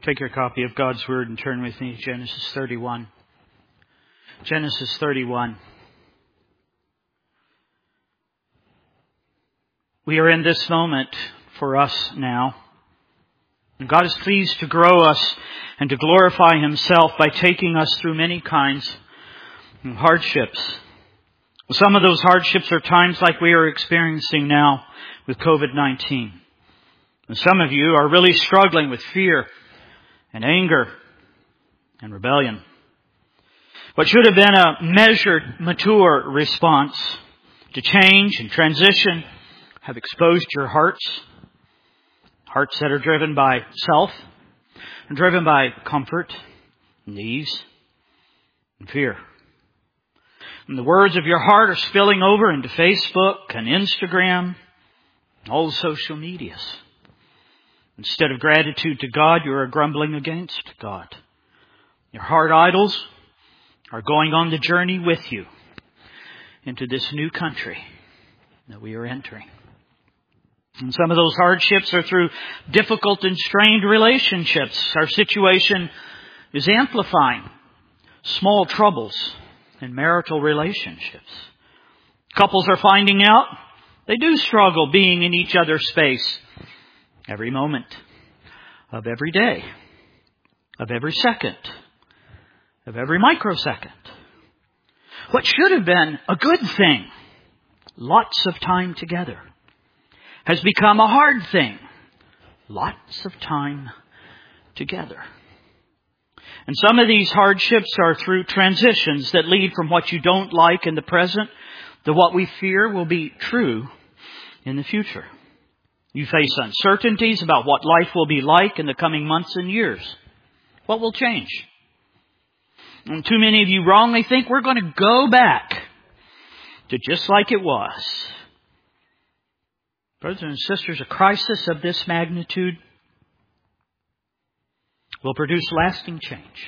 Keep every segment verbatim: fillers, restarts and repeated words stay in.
Take your copy of God's Word and turn with me to Genesis thirty-one. Genesis thirty-one. We are in this moment for us now. And God is pleased to grow us and to glorify Himself by taking us through many kinds of hardships. Some of those hardships are times like we are experiencing now with covid nineteen. And some of you are really struggling with fear and anger and rebellion. What should have been a measured, mature response to change and transition have exposed your hearts. Hearts that are driven by self and driven by comfort and ease and fear. And the words of your heart are spilling over into Facebook and Instagram and all the social medias. Instead of gratitude to God, you are grumbling against God. Your heart idols are going on the journey with you into this new country that we are entering. And some of those hardships are through difficult and strained relationships. Our situation is amplifying small troubles in marital relationships. Couples are finding out they do struggle being in each other's space every moment of every day, of every second, of every microsecond. What should have been a good thing, lots of time together, has become a hard thing, lots of time together. And some of these hardships are through transitions that lead from what you don't like in the present to what we fear will be true in the future. You face uncertainties about what life will be like in the coming months and years. What will change? And too many of you wrongly think we're going to go back to just like it was. Brothers and sisters, a crisis of this magnitude will produce lasting change.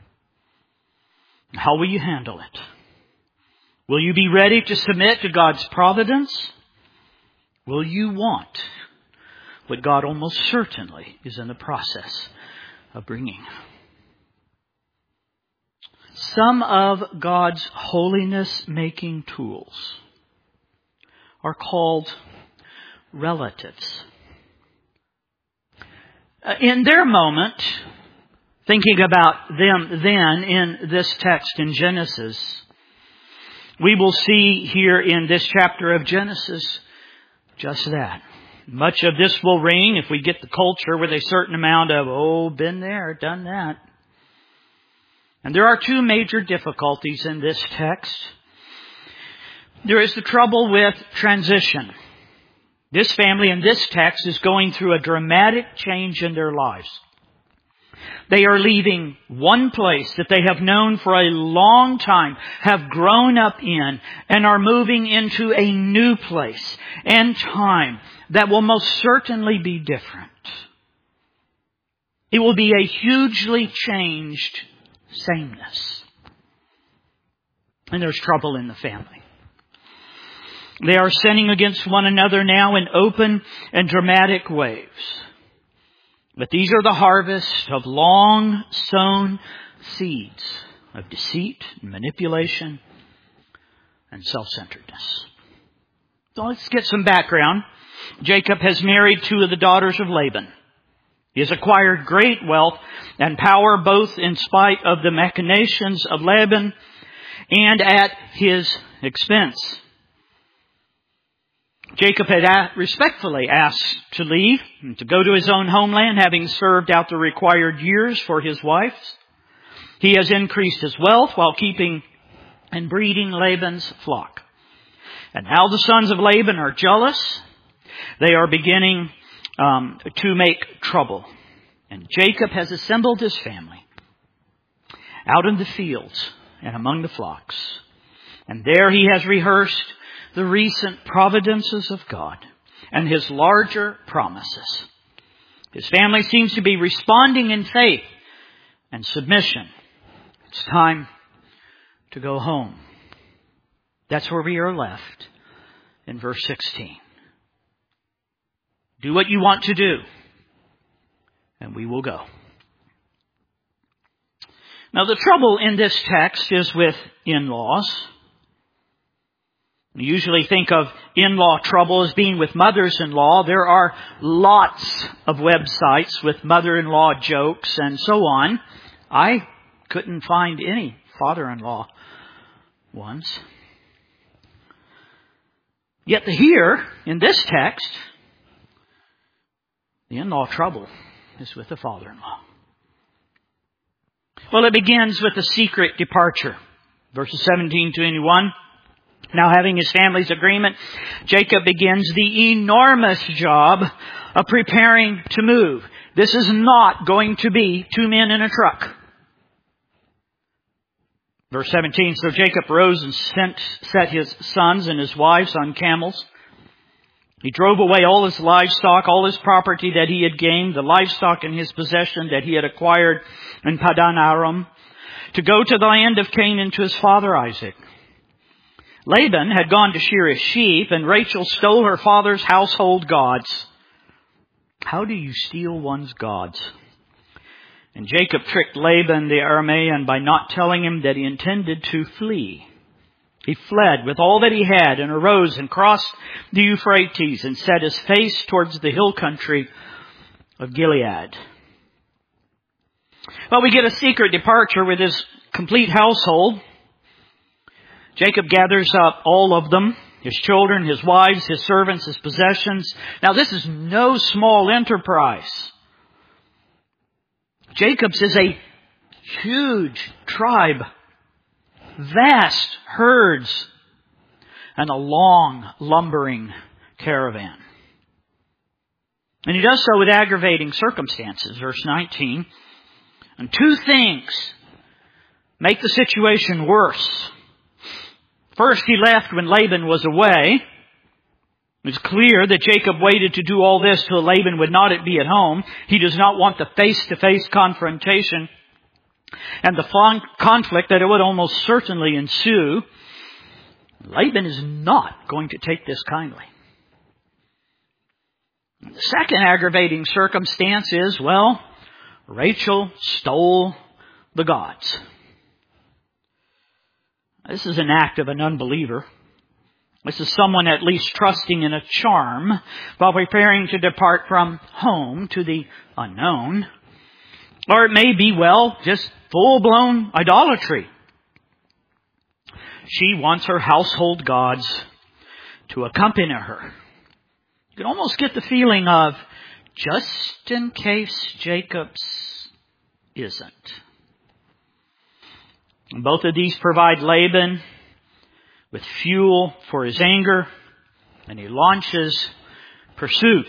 How will you handle it? Will you be ready to submit to God's providence? Will you want what God almost certainly is in the process of bringing? Some of God's holiness-making tools are called relatives. In their moment, thinking about them then in this text in Genesis, we will see here in this chapter of Genesis just that. Much of this will ring, if we get the culture, with a certain amount of, oh, been there, done that. And there are two major difficulties in this text. There is the trouble with transition. This family in this text is going through a dramatic change in their lives. They are leaving one place that they have known for a long time, have grown up in, and are moving into a new place and time that will most certainly be different. It will be a hugely changed sameness. And there's trouble in the family. They are sinning against one another now in open and dramatic ways. But these are the harvest of long sown seeds of deceit, manipulation, and self-centeredness. So let's get some background. Jacob has married two of the daughters of Laban. He has acquired great wealth and power both in spite of the machinations of Laban and at his expense. Jacob had respectfully asked to leave and to go to his own homeland, having served out the required years for his wife. He has increased his wealth while keeping and breeding Laban's flock. And now the sons of Laban are jealous. They are beginning um, to make trouble. And Jacob has assembled his family out in the fields and among the flocks. And there he has rehearsed the recent providences of God and His larger promises. His family seems to be responding in faith and submission. It's time to go home. That's where we are left in verse sixteen. Do what you want to do, and we will go. Now the trouble in this text is with in-laws. We usually think of in-law trouble as being with mothers-in-law. There are lots of websites with mother-in-law jokes and so on. I couldn't find any father-in-law ones. Yet here, in this text, the in-law trouble is with the father-in-law. Well, it begins with a secret departure. Verses seventeen to twenty-one. Now having his family's agreement, Jacob begins the enormous job of preparing to move. This is not going to be two men in a truck. Verse seventeen, so Jacob rose and sent, set his sons and his wives on camels. He drove away all his livestock, all his property that he had gained, the livestock in his possession that he had acquired in Padan Aram, to go to the land of Canaan to his father Isaac. Laban had gone to shear his sheep, and Rachel stole her father's household gods. How do you steal one's gods? And Jacob tricked Laban the Aramean by not telling him that he intended to flee. He fled with all that he had and arose and crossed the Euphrates and set his face towards the hill country of Gilead. Well, we get a secret departure with his complete household. Jacob gathers up all of them, his children, his wives, his servants, his possessions. Now, this is no small enterprise. Jacob's is a huge tribe, vast herds, and a long, lumbering caravan. And he does so with aggravating circumstances. Verse nineteen. And two things make the situation worse. First, he left when Laban was away. It's clear that Jacob waited to do all this till Laban would not be at home. He does not want the face-to-face confrontation and the conflict that it would almost certainly ensue. Laban is not going to take this kindly. The second aggravating circumstance is, well, Rachel stole the gods. This is an act of an unbeliever. This is someone at least trusting in a charm while preparing to depart from home to the unknown. Or it may be, well, just full-blown idolatry. She wants her household gods to accompany her. You can almost get the feeling of, just in case Jacob's isn't. And both of these provide Laban with fuel for his anger, and he launches pursuit.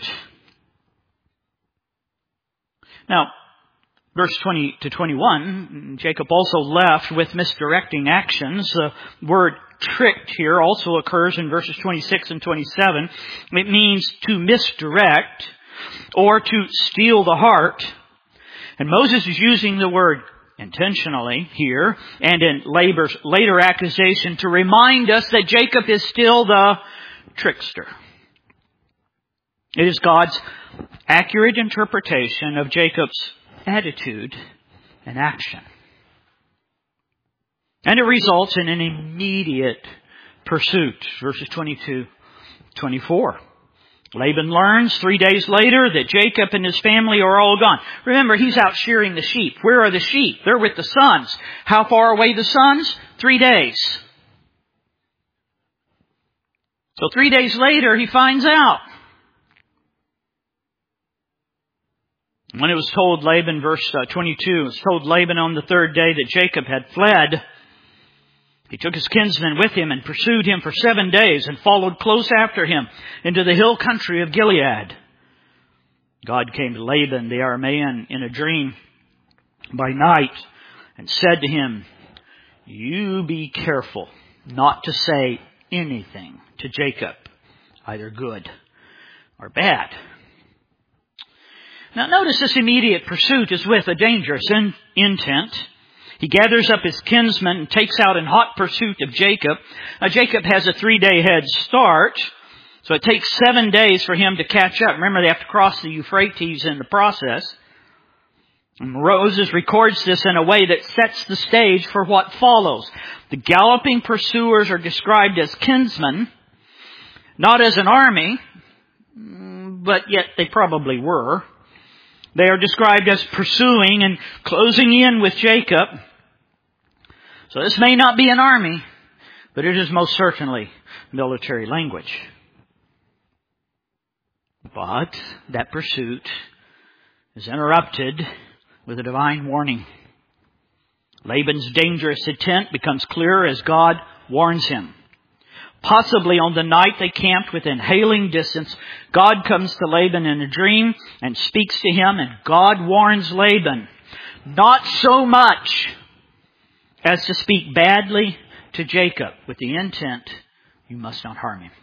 Now, verse twenty to twenty-one, Jacob also left with misdirecting actions. The word tricked here also occurs in verses twenty-six and twenty-seven. It means to misdirect or to steal the heart. And Moses is using the word intentionally here and in Laban's later accusation to remind us that Jacob is still the trickster. It is God's accurate interpretation of Jacob's attitude and action. And it results in an immediate pursuit. Verses twenty-two to twenty-four. Laban learns three days later that Jacob and his family are all gone. Remember, he's out shearing the sheep. Where are the sheep? They're with the sons. How far away the sons? Three days. So three days later, he finds out. When it was told Laban, verse twenty-two, it was told Laban on the third day that Jacob had fled, he took his kinsmen with him and pursued him for seven days and followed close after him into the hill country of Gilead. God came to Laban the Aramean in a dream by night and said to him, you be careful not to say anything to Jacob, either good or bad. Now notice this immediate pursuit is with a dangerous in- intent. He gathers up his kinsmen and takes out in hot pursuit of Jacob. Now Jacob has a three-day head start, so it takes seven days for him to catch up. Remember, they have to cross the Euphrates in the process. And Moses records this in a way that sets the stage for what follows. The galloping pursuers are described as kinsmen, not as an army, but yet they probably were. They are described as pursuing and closing in with Jacob. So this may not be an army, but it is most certainly military language. But that pursuit is interrupted with a divine warning. Laban's dangerous intent becomes clear as God warns him. Possibly on the night they camped within hailing distance, God comes to Laban in a dream and speaks to him, and God warns Laban not so much as to speak badly to Jacob with the intent, you must not harm him.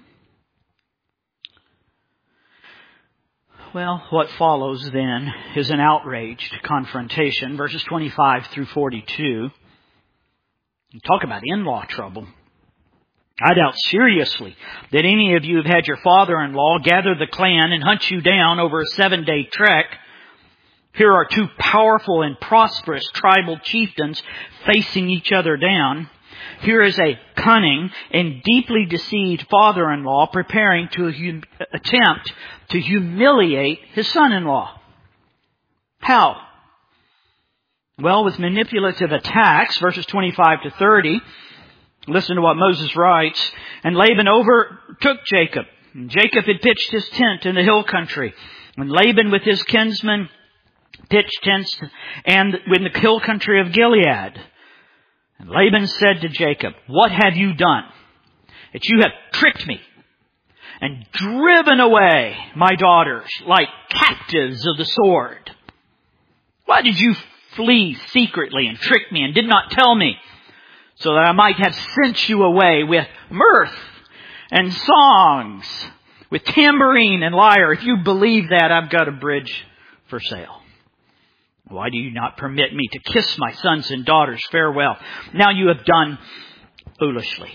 Well, what follows then is an outraged confrontation, verses twenty-five through forty-two. You talk about in-law trouble. I doubt seriously that any of you have had your father-in-law gather the clan and hunt you down over a seven-day trek. Here are two powerful and prosperous tribal chieftains facing each other down. Here is a cunning and deeply deceived father-in-law preparing to hum- attempt to humiliate his son-in-law. How? Well, with manipulative attacks, verses twenty-five to thirty. Listen to what Moses writes. And Laban overtook Jacob. And Jacob had pitched his tent in the hill country. And Laban with his kinsmen pitched tents and in the hill country of Gilead. And Laban said to Jacob, what have you done? That you have tricked me and driven away my daughters like captives of the sword. Why did you flee secretly and trick me and did not tell me, so that I might have sent you away with mirth and songs, with tambourine and lyre? If you believe that, I've got a bridge for sale. Why do you not permit me to kiss my sons and daughters farewell? Now you have done foolishly.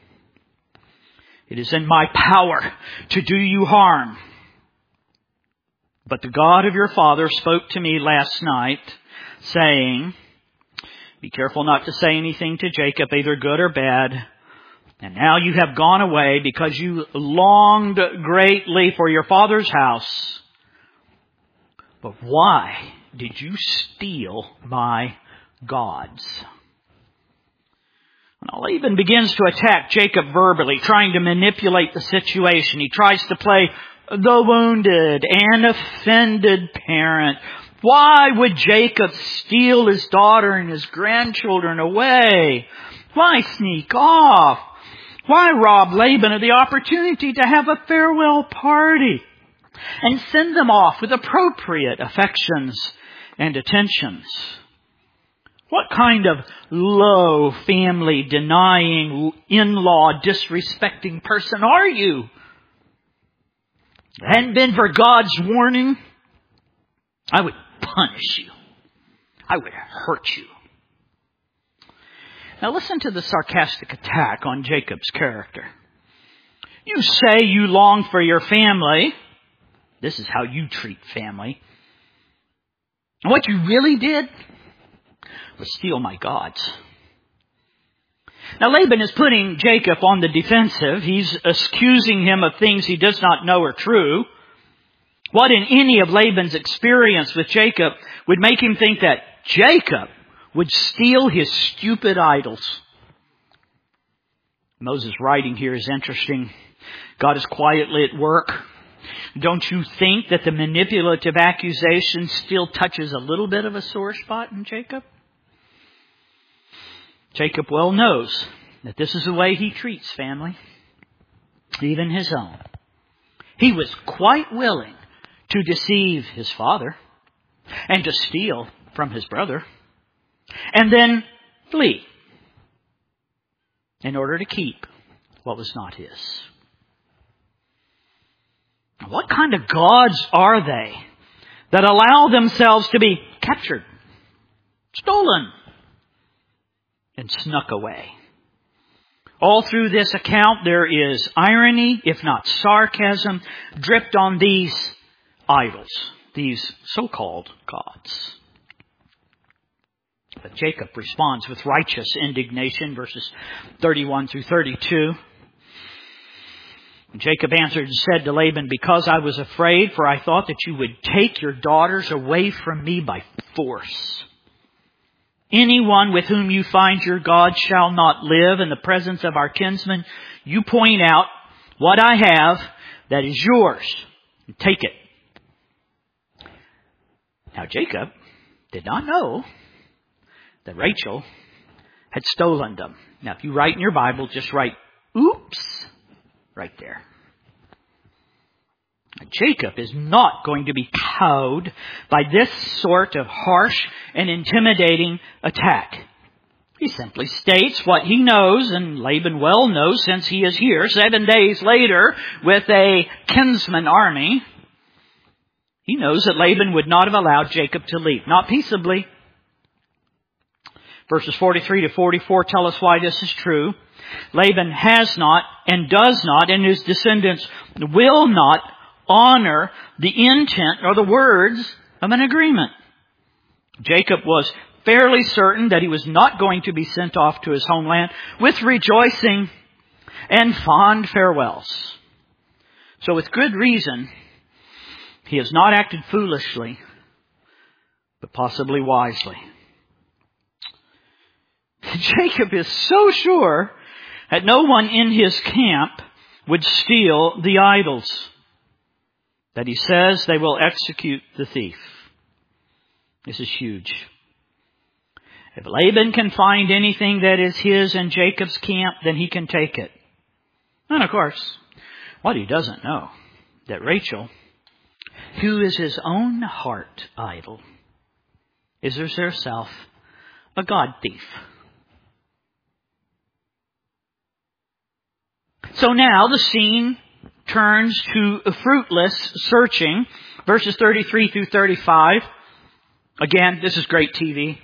It is in my power to do you harm. But the God of your father spoke to me last night, saying, be careful not to say anything to Jacob, either good or bad. And now you have gone away because you longed greatly for your father's house. But why did you steal my gods? Now Laban begins to attack Jacob verbally, trying to manipulate the situation. He tries to play the wounded and offended parent. Why would Jacob steal his daughter and his grandchildren away? Why sneak off? Why rob Laban of the opportunity to have a farewell party and send them off with appropriate affections and attentions? What kind of low, family denying, in-law disrespecting person are you? If it hadn't been for God's warning, I would punish you. I would hurt you. Now listen to the sarcastic attack on Jacob's character. You say you long for your family. This is how you treat family. And what you really did was steal my gods. Now Laban is putting Jacob on the defensive. He's accusing him of things he does not know are true. What in any of Laban's experience with Jacob would make him think that Jacob would steal his stupid idols? Moses' writing here is interesting. God is quietly at work. Don't you think that the manipulative accusation still touches a little bit of a sore spot in Jacob? Jacob well knows that this is the way he treats family, even his own. He was quite willing to deceive his father and to steal from his brother and then flee in order to keep what was not his. What kind of gods are they that allow themselves to be captured, stolen, and snuck away? All through this account there is irony, if not sarcasm, dripped on these idols, these so-called gods. But Jacob responds with righteous indignation, verses thirty-one through thirty-two. Jacob answered and said to Laban, because I was afraid, for I thought that you would take your daughters away from me by force. Anyone with whom you find your God shall not live in the presence of our kinsmen. You point out what I have that is yours. Take it. Now Jacob did not know that Rachel had stolen them. Now if you write in your Bible, just write, oops, right there. Now, Jacob is not going to be cowed by this sort of harsh and intimidating attack. He simply states what he knows, and Laban well knows since he is here seven days later with a kinsman army. He knows that Laban would not have allowed Jacob to leave, not peaceably. Verses forty-three to forty-four tell us why this is true. Laban has not and does not, and his descendants will not honor the intent or the words of an agreement. Jacob was fairly certain that he was not going to be sent off to his homeland with rejoicing and fond farewells. So with good reason, he has not acted foolishly, but possibly wisely. Jacob is so sure that no one in his camp would steal the idols that he says they will execute the thief. This is huge. If Laban can find anything that is his in Jacob's camp, then he can take it. And of course, what he doesn't know, that Rachel, who is his own heart idol, is herself a God thief. So now the scene turns to a fruitless searching. Verses thirty-three through thirty-five. Again, this is great T V.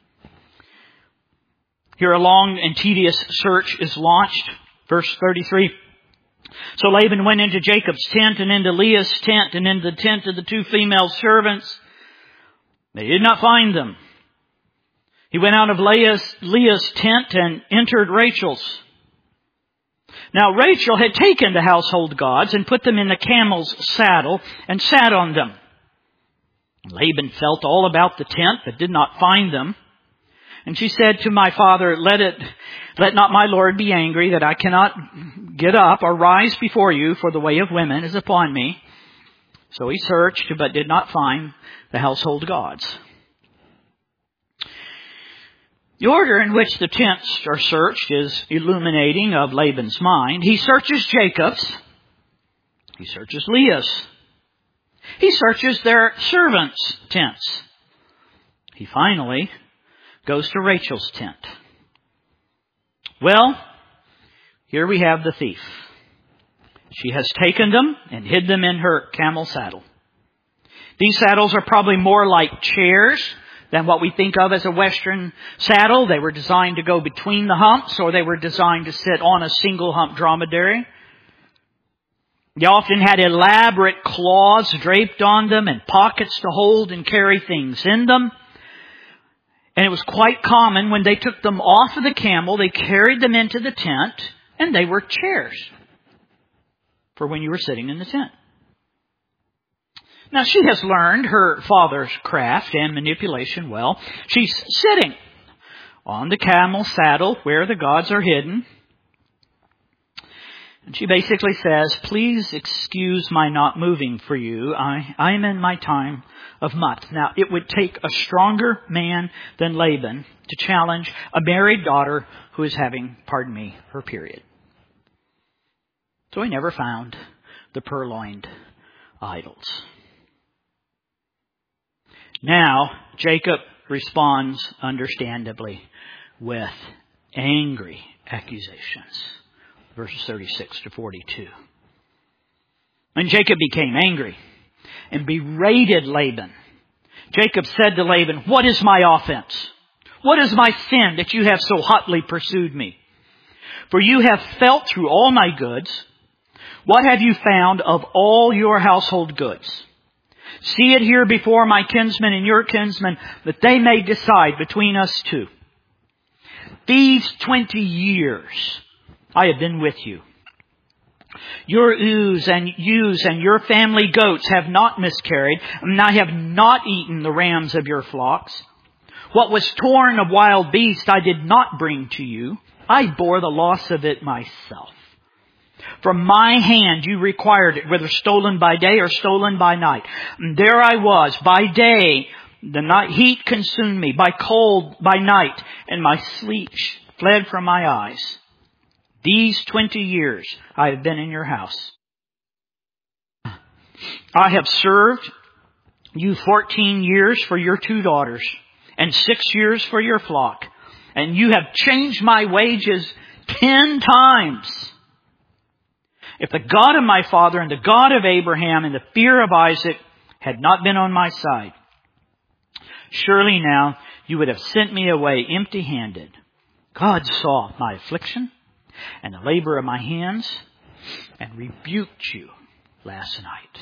Here a long and tedious search is launched. Verse thirty-three. So Laban went into Jacob's tent and into Leah's tent and into the tent of the two female servants. They did not find them. He went out of Leah's, Leah's tent and entered Rachel's. Now Rachel had taken the household gods and put them in the camel's saddle and sat on them. Laban felt all about the tent but did not find them. And she said to my father, let it, let not my Lord be angry that I cannot get up or rise before you, for the way of women is upon me. So he searched but did not find the household gods. The order in which the tents are searched is illuminating of Laban's mind. He searches Jacob's. He searches Leah's. He searches their servants' tents. He finally goes to Rachel's tent. Well, here we have the thief. She has taken them and hid them in her camel saddle. These saddles are probably more like chairs than what we think of as a Western saddle. They were designed to go between the humps, or they were designed to sit on a single hump dromedary. They often had elaborate claws draped on them and pockets to hold and carry things in them. And it was quite common when they took them off of the camel, they carried them into the tent, and they were chairs for when you were sitting in the tent. Now, she has learned her father's craft and manipulation well. She's sitting on the camel saddle where the gods are hidden. And she basically says, please excuse my not moving for you. I, I am in my time of month. Now, it would take a stronger man than Laban to challenge a married daughter who is having, pardon me, her period. So he never found the purloined idols. Now, Jacob responds understandably with angry accusations. Verses thirty-six to forty-two. And Jacob became angry and berated Laban. Jacob said to Laban, what is my offense? What is my sin that you have so hotly pursued me? For you have felt through all my goods. What have you found of all your household goods? See it here before my kinsmen and your kinsmen, that they may decide between us two. These twenty years I have been with you. Your ewes and ewes and your family goats have not miscarried, and I have not eaten the rams of your flocks. What was torn of wild beasts I did not bring to you. I bore the loss of it myself. From my hand you required it, whether stolen by day or stolen by night. And there I was. By day the night heat consumed me. By cold, by night, and my sleep fled from my eyes. These twenty years I have been in your house. I have served you fourteen years for your two daughters, and six years for your flock. And you have changed my wages ten times. If the God of my father and the God of Abraham and the fear of Isaac had not been on my side, surely now you would have sent me away empty-handed. God saw my affliction and the labor of my hands and rebuked you last night.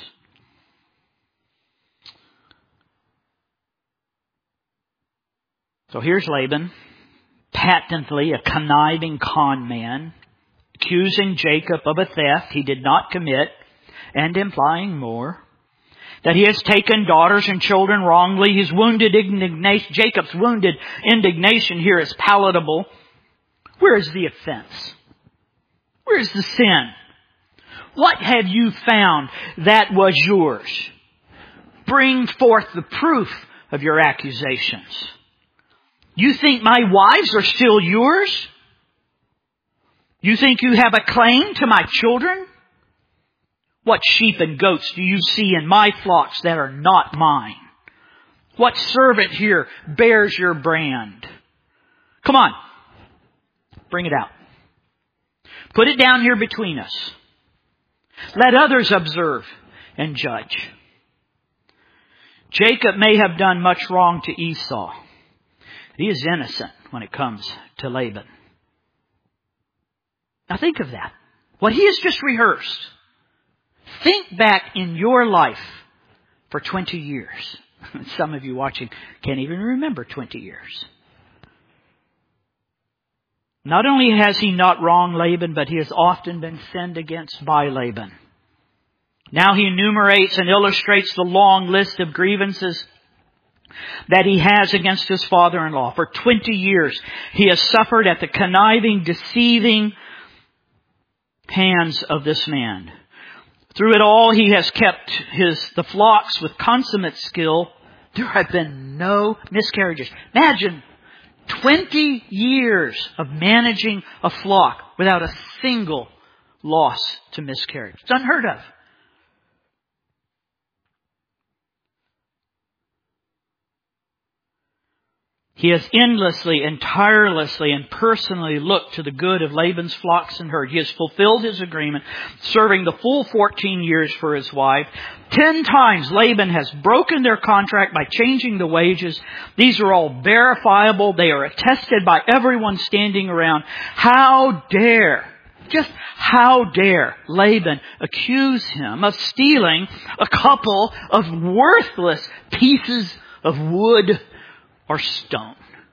So here's Laban, patently a conniving con man, accusing Jacob of a theft he did not commit, and implying more, that he has taken daughters and children wrongly. His wounded indignation, Jacob's wounded indignation here is palatable. Where is the offense? Where is the sin? What have you found that was yours? Bring forth the proof of your accusations. You think my wives are still yours? You think you have a claim to my children? What sheep and goats do you see in my flocks that are not mine? What servant here bears your brand? Come on. Bring it out. Put it down here between us. Let others observe and judge. Jacob may have done much wrong to Esau. He is innocent when it comes to Laban. Now think of that. What he has just rehearsed. Think back in your life for twenty years. Some of you watching can't even remember twenty years. Not only has he not wronged Laban, but he has often been sinned against by Laban. Now he enumerates and illustrates the long list of grievances that he has against his father-in-law. For twenty years he has suffered at the conniving, deceiving hands of this man. Through it all he has kept his the flocks with consummate skill. There have been no miscarriages. Imagine twenty years of managing a flock without a single loss to miscarriage. It's unheard of. He has endlessly and tirelessly and personally looked to the good of Laban's flocks and herd. He has fulfilled his agreement, serving the full fourteen years for his wife. Ten times Laban has broken their contract by changing the wages. These are all verifiable. They are attested by everyone standing around. How dare, just how dare Laban accuse him of stealing a couple of worthless pieces of wood or stone?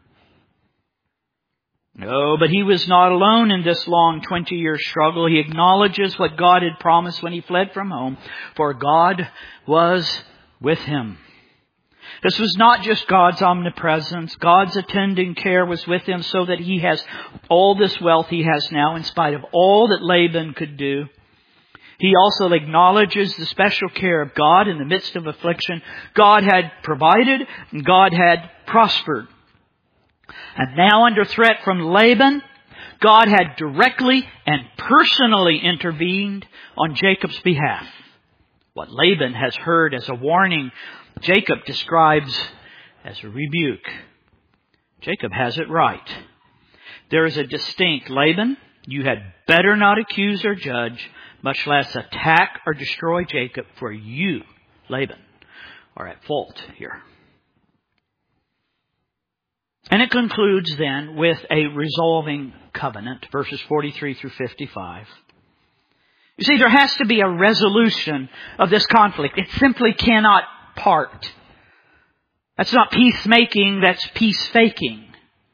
No, but he was not alone in this long twenty-year struggle. He acknowledges what God had promised when he fled from home, for God was with him. This was not just God's omnipresence. God's attending care was with him so that he has all this wealth he has now in spite of all that Laban could do. He also acknowledges the special care of God in the midst of affliction. God had provided and God had prospered. And now under threat from Laban, God had directly and personally intervened on Jacob's behalf. What Laban has heard as a warning, Jacob describes as a rebuke. Jacob has it right. There is a distinct Laban. You had better not accuse or judge, much less attack or destroy Jacob, for you, Laban, are at fault here. And it concludes then with a resolving covenant, verses forty-three through fifty-five. You see, there has to be a resolution of this conflict. It simply cannot part. That's not peacemaking, that's peace faking.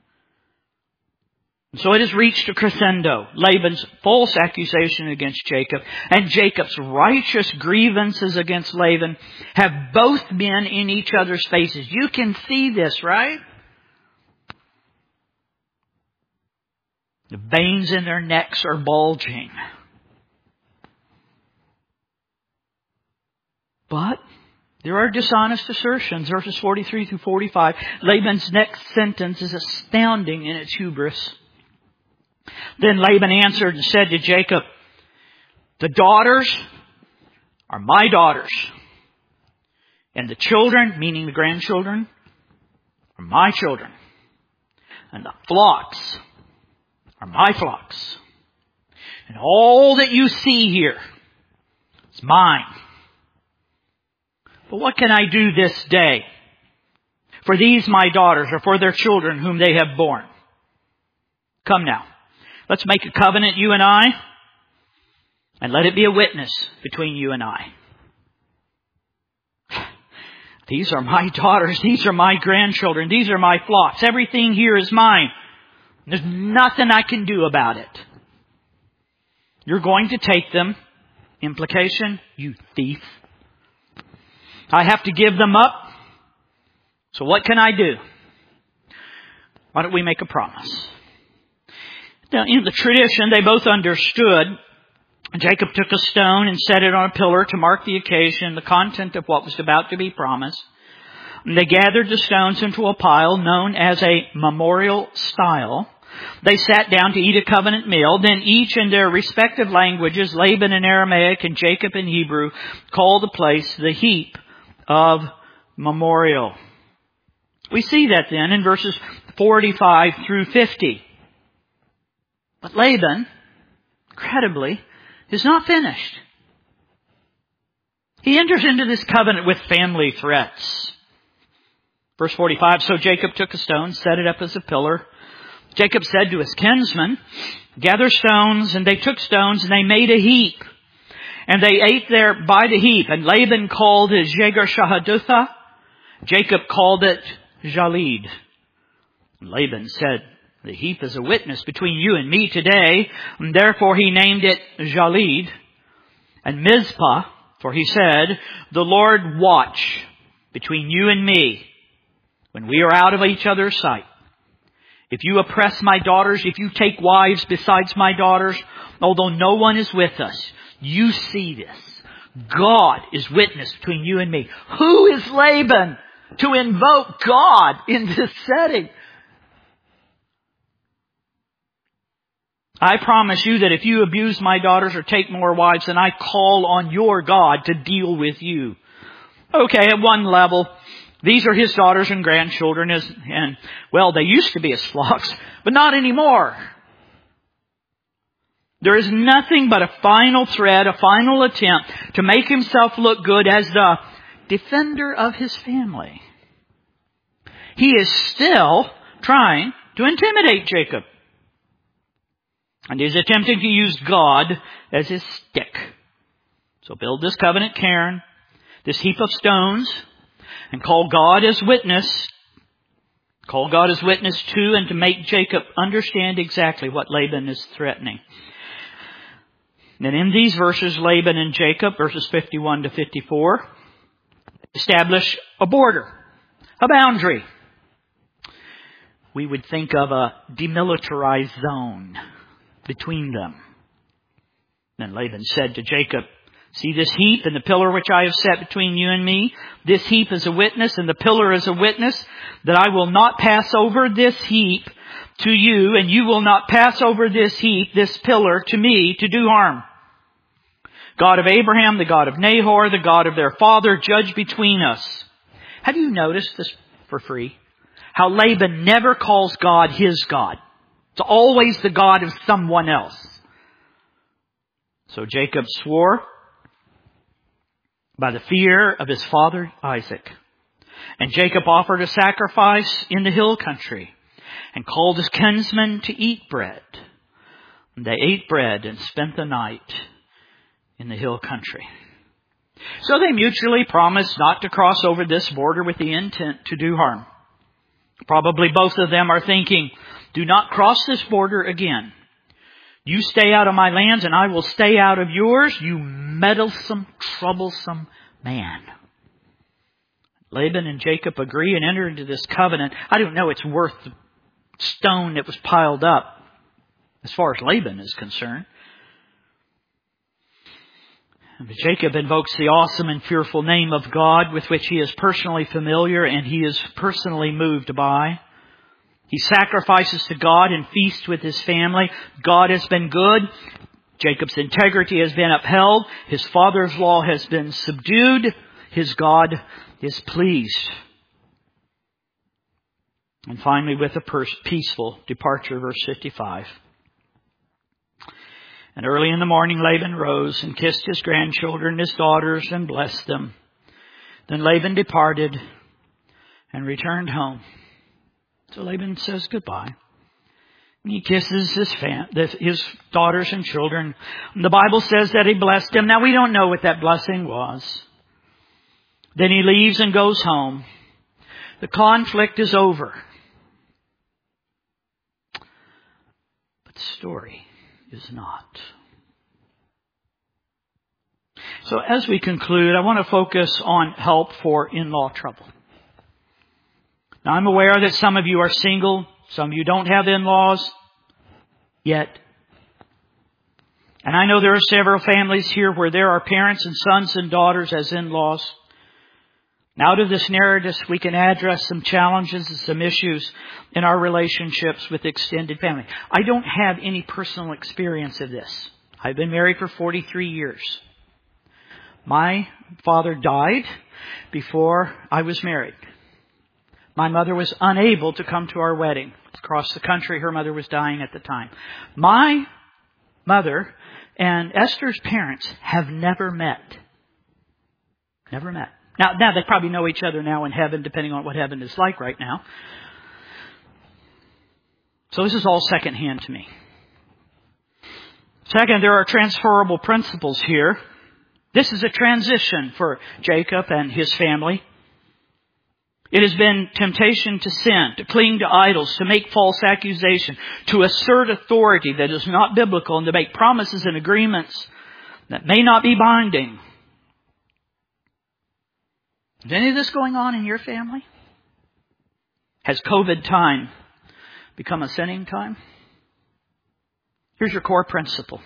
So it has reached a crescendo. Laban's false accusation against Jacob and Jacob's righteous grievances against Laban have both been in each other's faces. You can see this, right? The veins in their necks are bulging. But there are dishonest assertions. Verses forty-three through forty-five. Laban's next sentence is astounding in its hubris. Then Laban answered and said to Jacob, the daughters are my daughters, and the children, meaning the grandchildren, are my children, and the flocks are my flocks. And all that you see here is mine. But what can I do this day for these my daughters or for their children whom they have borne? Come now, let's make a covenant, you and I, and let it be a witness between you and I. These are my daughters. These are my grandchildren. These are my flocks. Everything here is mine. There's nothing I can do about it. You're going to take them. Implication, you thief. I have to give them up. So what can I do? Why don't we make a promise? Now, in the tradition, they both understood. Jacob took a stone and set it on a pillar to mark the occasion, the content of what was about to be promised. And they gathered the stones into a pile known as a memorial stile. They sat down to eat a covenant meal. Then each in their respective languages, Laban in Aramaic and Jacob in Hebrew, called the place the heap of memorial. We see that then in verses forty-five through fifty. But Laban, incredibly, is not finished. He enters into this covenant with family threats. Verse forty-five, so Jacob took a stone, set it up as a pillar. Jacob said to his kinsmen, gather stones, and they took stones, and they made a heap. And they ate there by the heap. And Laban called it Jegar-Shahadutha. Jacob called it Jalid. And Laban said, the heap is a witness between you and me today. And therefore he named it Jalid. And Mizpah, for he said, the Lord watch between you and me when we are out of each other's sight. If you oppress my daughters, if you take wives besides my daughters, although no one is with us, you see this. God is witness between you and me. Who is Laban to invoke God in this setting? I promise you that if you abuse my daughters or take more wives, then I call on your God to deal with you. Okay, at one level, these are his daughters and grandchildren, and, well, they used to be his flocks, but not anymore. There is nothing but a final threat, a final attempt to make himself look good as the defender of his family. He is still trying to intimidate Jacob. And he's attempting to use God as his stick. So build this covenant cairn, this heap of stones, and call God as witness. Call God as witness to and to make Jacob understand exactly what Laban is threatening. Then in these verses, Laban and Jacob, verses fifty-one to fifty-four, establish a border, a boundary. We would think of a demilitarized zone between them. Then Laban said to Jacob, see this heap and the pillar which I have set between you and me? This heap is a witness and the pillar is a witness that I will not pass over this heap to you, and you will not pass over this heap, this pillar, to me to do harm. God of Abraham, the God of Nahor, the God of their father, judge between us. Have you noticed this for free? How Laban never calls God his God. It's always the God of someone else. So Jacob swore by the fear of his father Isaac. And Jacob offered a sacrifice in the hill country and called his kinsmen to eat bread. And they ate bread and spent the night in the hill country. So they mutually promised not to cross over this border with the intent to do harm. Probably both of them are thinking, do not cross this border again. You stay out of my lands and I will stay out of yours, you meddlesome, troublesome man. Laban and Jacob agree and enter into this covenant. I don't know it's worth the stone that was piled up as far as Laban is concerned. But Jacob invokes the awesome and fearful name of God with which he is personally familiar and he is personally moved by. He sacrifices to God and feasts with his family. God has been good. Jacob's integrity has been upheld. His father's law has been subdued. His God is pleased. And finally, with a peaceful departure, verse fifty-five. And early in the morning Laban rose and kissed his grandchildren and his daughters and blessed them. Then Laban departed and returned home. So Laban says goodbye. And he kisses his, fam- his daughters and children. And the Bible says that he blessed them. Now we don't know what that blessing was. Then he leaves and goes home. The conflict is over. But the story is not. So as we conclude, I want to focus on help for in-law trouble. Now I'm aware that some of you are single, some of you don't have in-laws yet. And I know there are several families here where there are parents and sons and daughters as in-laws. Now, out of this narrative, we can address some challenges and some issues in our relationships with extended family. I don't have any personal experience of this. I've been married for forty-three years. My father died before I was married. My mother was unable to come to our wedding. Across the country, her mother was dying at the time. My mother and Esther's parents have never met. Never met. Now, now they probably know each other now in heaven, depending on what heaven is like right now. So this is all secondhand to me. Second, there are transferable principles here. This is a transition for Jacob and his family. It has been temptation to sin, to cling to idols, to make false accusation, to assert authority that is not biblical, and to make promises and agreements that may not be binding. Is any of this going on in your family? Has COVID time become a sinning time? Here's your core principle.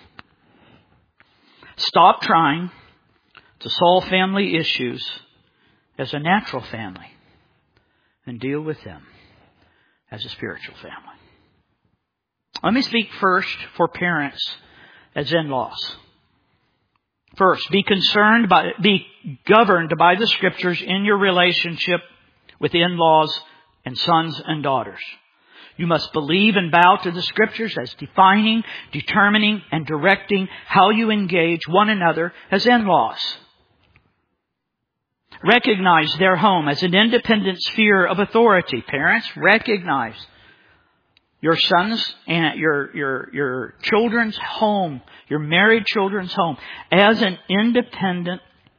Stop trying to solve family issues as a natural family and deal with them as a spiritual family. Let me speak first for parents as in-laws. First, be concerned by, be governed by the Scriptures in your relationship with in-laws and sons and daughters. You must believe and bow to the Scriptures as defining, determining, and directing how you engage one another as in-laws. Recognize their home as an independent sphere of authority. Parents, recognize your sons and your, your, your children's home, your married children's home, as an independent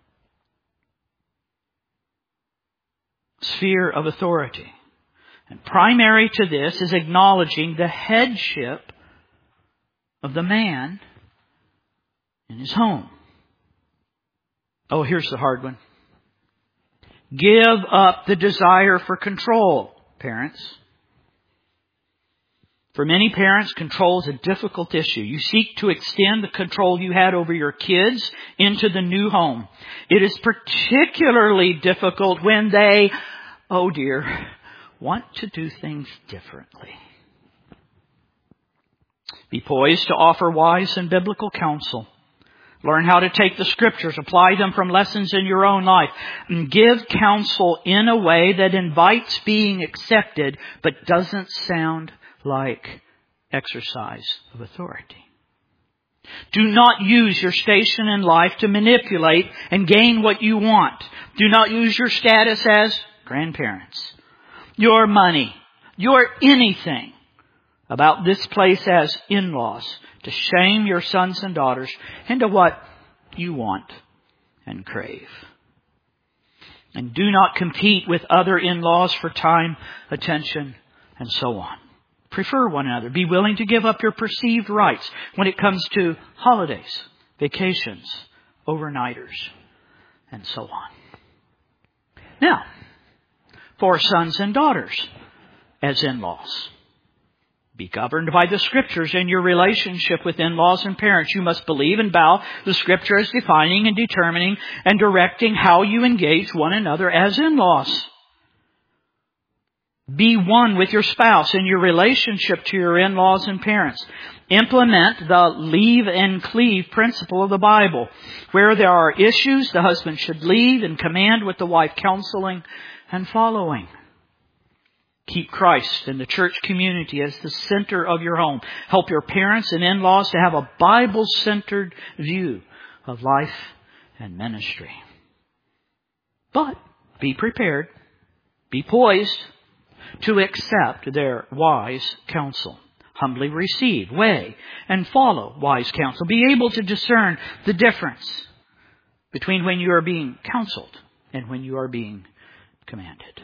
sphere of authority. And primary to this is acknowledging the headship of the man in his home. Oh, here's the hard one. Give up the desire for control, parents. For many parents, control is a difficult issue. You seek to extend the control you had over your kids into the new home. It is particularly difficult when they, oh dear, want to do things differently. Be poised to offer wise and biblical counsel. Learn how to take the Scriptures, apply them from lessons in your own life, and give counsel in a way that invites being accepted but doesn't sound like exercise of authority. Do not use your station in life to manipulate and gain what you want. Do not use your status as grandparents, your money, your anything about this place as in-laws to shame your sons and daughters into what you want and crave. And do not compete with other in-laws for time, attention, and so on. Prefer one another. Be willing to give up your perceived rights when it comes to holidays, vacations, overnighters, and so on. Now, for sons and daughters as in-laws, be governed by the Scriptures in your relationship with in-laws and parents. You must believe and bow the Scripture as defining and determining and directing how you engage one another as in-laws. Be one with your spouse in your relationship to your in-laws and parents. Implement the leave and cleave principle of the Bible. Where there are issues, the husband should leave and command with the wife counseling and following. Keep Christ and the church community as the center of your home. Help your parents and in-laws to have a Bible-centered view of life and ministry. But be prepared, be poised to accept their wise counsel. Humbly receive, weigh, and follow wise counsel. Be able to discern the difference between when you are being counseled and when you are being commanded.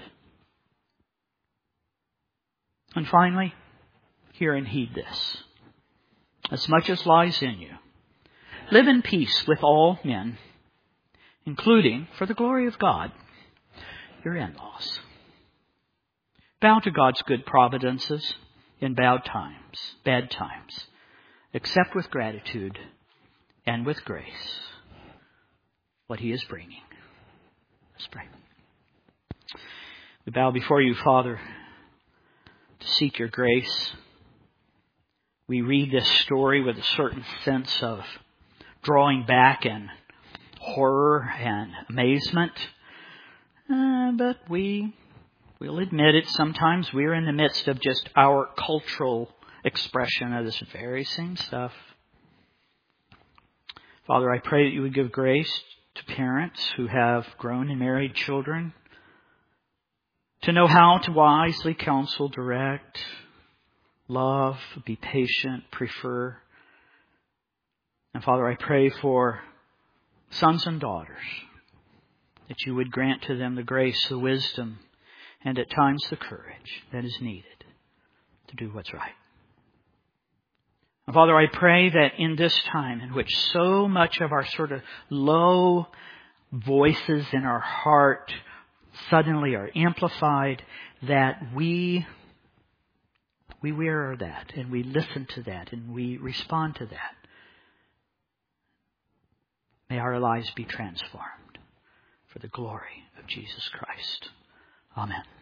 And finally, hear and heed this. As much as lies in you, live in peace with all men, including, for the glory of God, your in-laws. Bow to God's good providences in bad times, bad times. Accept with gratitude and with grace what He is bringing. Let's pray. We bow before you, Father, to seek your grace. We read this story with a certain sense of drawing back and horror and amazement. Uh, but we will admit it, sometimes we're in the midst of just our cultural expression of this very same stuff. Father, I pray that you would give grace to parents who have grown and married children to know how to wisely counsel, direct, love, be patient, prefer. And Father, I pray for sons and daughters that you would grant to them the grace, the wisdom, and at times the courage that is needed to do what's right. And Father, I pray that in this time in which so much of our sort of low voices in our heart suddenly are amplified, that we we wear that and we listen to that and we respond to that. May our lives be transformed for the glory of Jesus Christ. Amen.